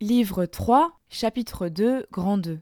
Livre 3, chapitre 2, grand 2.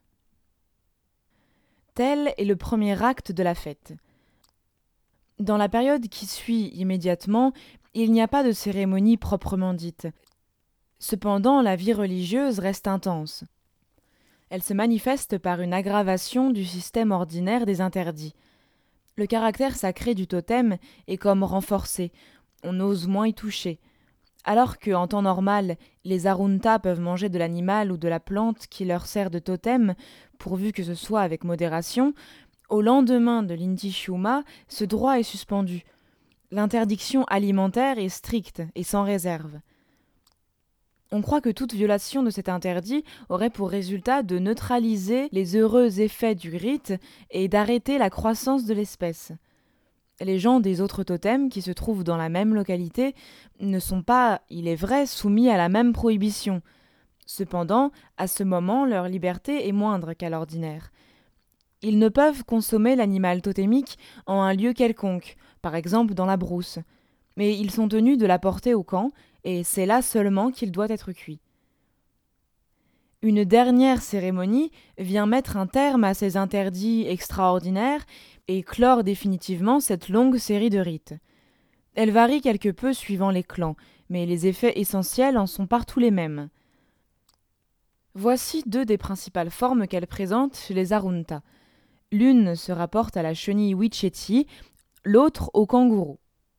Tel est le premier acte de la fête. Dans la période qui suit immédiatement, il n'y a pas de cérémonie proprement dite. Cependant, la vie religieuse reste intense. Elle se manifeste par une aggravation du système ordinaire des interdits. Le caractère sacré du totem est comme renforcé, on ose moins y toucher. Alors que, en temps normal, les Arunta peuvent manger de l'animal ou de la plante qui leur sert de totem, pourvu que ce soit avec modération, au lendemain de l'Inti Shuma, ce droit est suspendu. L'interdiction alimentaire est stricte et sans réserve. On croit que toute violation de cet interdit aurait pour résultat de neutraliser les heureux effets du rite et d'arrêter la croissance de l'espèce. Les gens des autres totems qui se trouvent dans la même localité ne sont pas, il est vrai, soumis à la même prohibition. Cependant, à ce moment, leur liberté est moindre qu'à l'ordinaire. Ils ne peuvent consommer l'animal totémique en un lieu quelconque, par exemple dans la brousse, mais ils sont tenus de l'apporter au camp, et c'est là seulement qu'il doit être cuit. Une dernière cérémonie vient mettre un terme à ces interdits extraordinaires et clore définitivement cette longue série de rites. Elle varie quelque peu suivant les clans, mais les effets essentiels en sont partout les mêmes. Voici deux des principales formes qu'elle présente chez les Arunta. L'une se rapporte à la chenille Witchetty, l'autre au kangourou.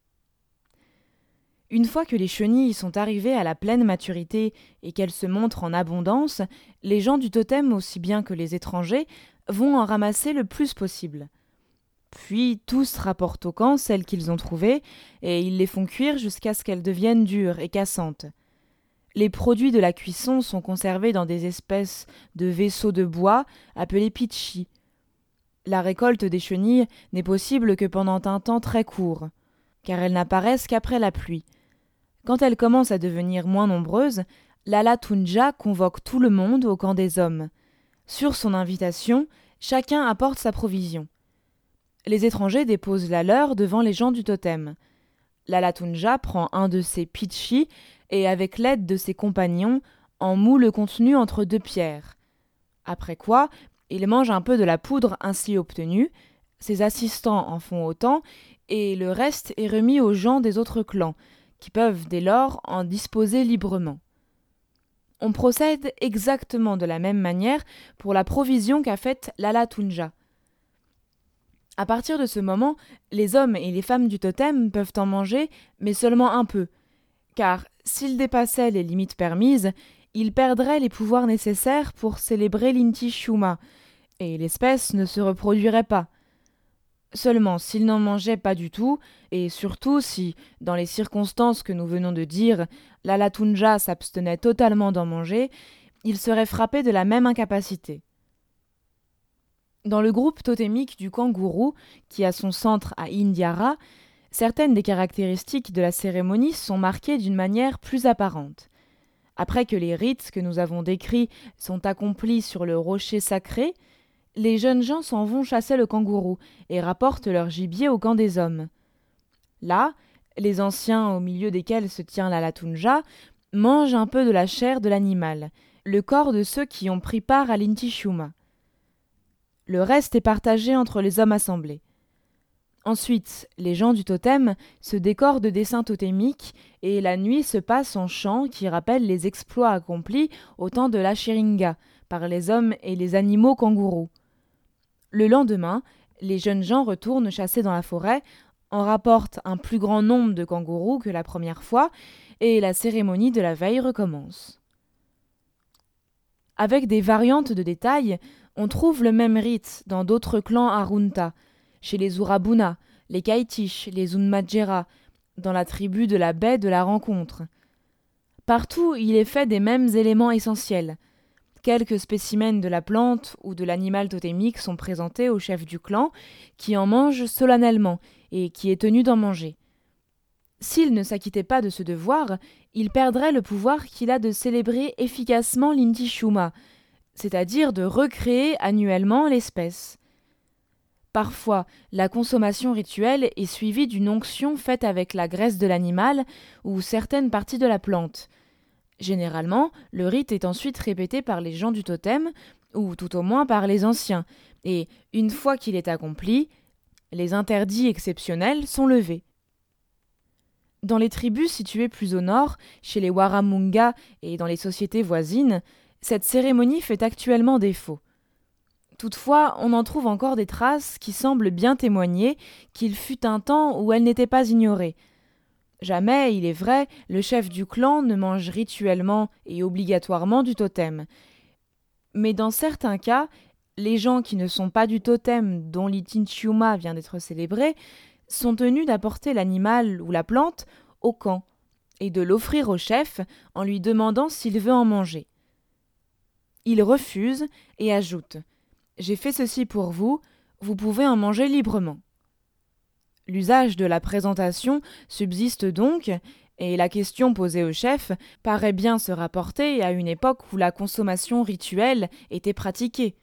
Une fois que les chenilles sont arrivées à la pleine maturité et qu'elles se montrent en abondance, les gens du totem aussi bien que les étrangers vont en ramasser le plus possible. Puis tous rapportent au camp celles qu'ils ont trouvées et ils les font cuire jusqu'à ce qu'elles deviennent dures et cassantes. Les produits de la cuisson sont conservés dans des espèces de vaisseaux de bois appelés pitchi. La récolte des chenilles n'est possible que pendant un temps très court, car elles n'apparaissent qu'après la pluie. Quand elles commencent à devenir moins nombreuses, Lala Tunja convoque tout le monde au camp des hommes. Sur son invitation, chacun apporte sa provision. Les étrangers déposent la leur devant les gens du totem. Lala Tunja prend un de ses pitchis et, avec l'aide de ses compagnons, en moud le contenu entre deux pierres. Après quoi, il mange un peu de la poudre ainsi obtenue, ses assistants en font autant, et le reste est remis aux gens des autres clans, qui peuvent dès lors en disposer librement. On procède exactement de la même manière pour la provision qu'a faite Lala Tunja. À partir de ce moment, les hommes et les femmes du totem peuvent en manger, mais seulement un peu, car s'ils dépassaient les limites permises, ils perdraient les pouvoirs nécessaires pour célébrer l'Inti Shuma, et l'espèce ne se reproduirait pas. Seulement, s'ils n'en mangeaient pas du tout, et surtout si, dans les circonstances que nous venons de dire, Lala Tunja s'abstenait totalement d'en manger, ils seraient frappés de la même incapacité. Dans le groupe totémique du kangourou, qui a son centre à Indiara, certaines des caractéristiques de la cérémonie sont marquées d'une manière plus apparente. Après que les rites que nous avons décrits sont accomplis sur le rocher sacré, les jeunes gens s'en vont chasser le kangourou et rapportent leur gibier au camp des hommes. Là, les anciens, au milieu desquels se tient Lala Tunja, mangent un peu de la chair de l'animal, le corps de ceux qui ont pris part à l'Inti Shuma. Le reste est partagé entre les hommes assemblés. Ensuite, les gens du totem se décorent de dessins totémiques et la nuit se passe en chants qui rappellent les exploits accomplis au temps de l'Ashiringa par les hommes et les animaux kangourous. Le lendemain, les jeunes gens retournent chasser dans la forêt, en rapportent un plus grand nombre de kangourous que la première fois, et la cérémonie de la veille recommence. Avec des variantes de détails, on trouve le même rite dans d'autres clans Arunta, chez les Urabuna, les Kaitish, les Unmajera, dans la tribu de la baie de la rencontre. Partout, il est fait des mêmes éléments essentiels. Quelques spécimens de la plante ou de l'animal totémique sont présentés au chef du clan, qui en mange solennellement et qui est tenu d'en manger. S'il ne s'acquittait pas de ce devoir, il perdrait le pouvoir qu'il a de célébrer efficacement l'Inti Shuma, c'est-à-dire de recréer annuellement l'espèce. Parfois, la consommation rituelle est suivie d'une onction faite avec la graisse de l'animal ou certaines parties de la plante. Généralement, le rite est ensuite répété par les gens du totem, ou tout au moins par les anciens, et une fois qu'il est accompli, les interdits exceptionnels sont levés. Dans les tribus situées plus au nord, chez les Waramunga et dans les sociétés voisines, cette cérémonie fait actuellement défaut. Toutefois, on en trouve encore des traces qui semblent bien témoigner qu'il fut un temps où elle n'était pas ignorée. Jamais, il est vrai, le chef du clan ne mange rituellement et obligatoirement du totem. Mais dans certains cas, les gens qui ne sont pas du totem dont l'Itinchiuma vient d'être célébré sont tenus d'apporter l'animal ou la plante au camp et de l'offrir au chef en lui demandant s'il veut en manger. Il refuse et ajoute « J'ai fait ceci pour vous, vous pouvez en manger librement ». L'usage de la présentation subsiste donc, et la question posée au chef paraît bien se rapporter à une époque où la consommation rituelle était pratiquée.